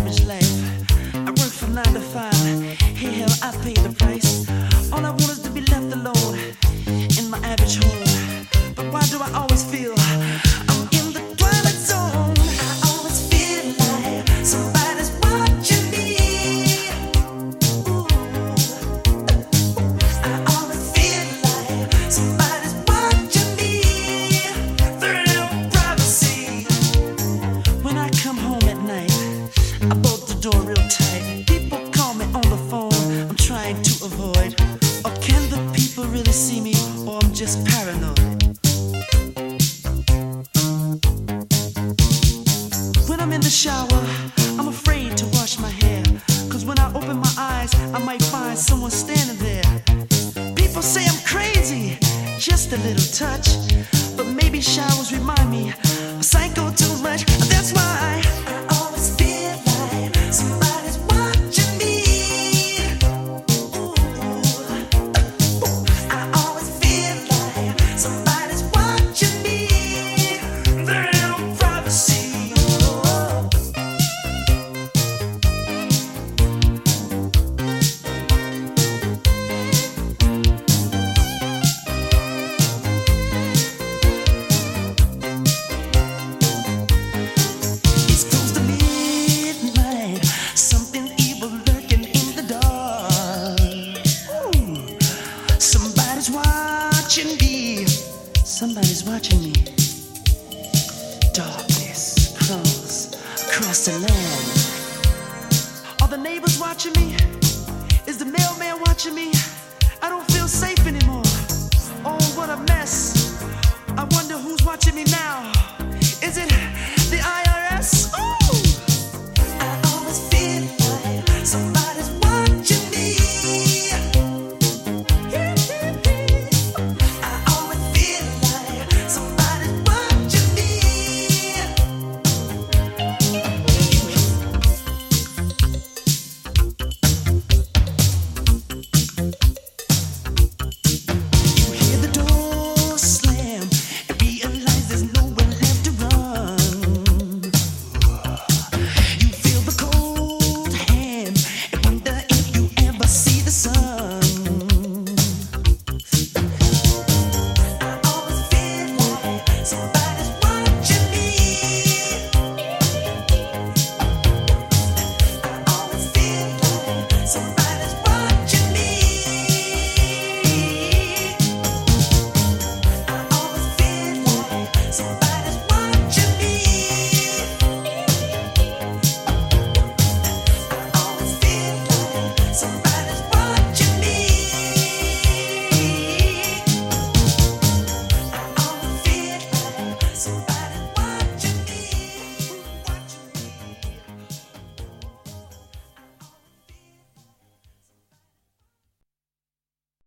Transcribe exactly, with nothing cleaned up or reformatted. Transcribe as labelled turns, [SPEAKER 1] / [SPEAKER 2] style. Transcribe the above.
[SPEAKER 1] average life. I work from nine to five. Hey, hell, I pay the price. All I want is to be left alone in my average home. But why do I always feel I'm in the twilight zone? I always feel like somebody's watching me. Ooh. I always feel like somebody's watching me through their privacy. When I come home at night, I bolt the door real tight. People call me on the phone, I'm trying to avoid. Or can the people really see me, or I'm just paranoid? When I'm in the shower, I'm afraid to wash my hair. Cause when I open my eyes, I might find someone standing there. People say I'm crazy, just a little touch. But maybe showers remind me I psycho too much. That's why I always feel like somebody's watching me. Ooh. I always feel like somebody's watching me. Their own privacy. Oh. It's close to midnight, something evil lurking in the dark. Ooh. Somebody's watching me. Somebody's watching me. Darkness crawls across the land. Are the neighbors watching me? Is the mailman watching me?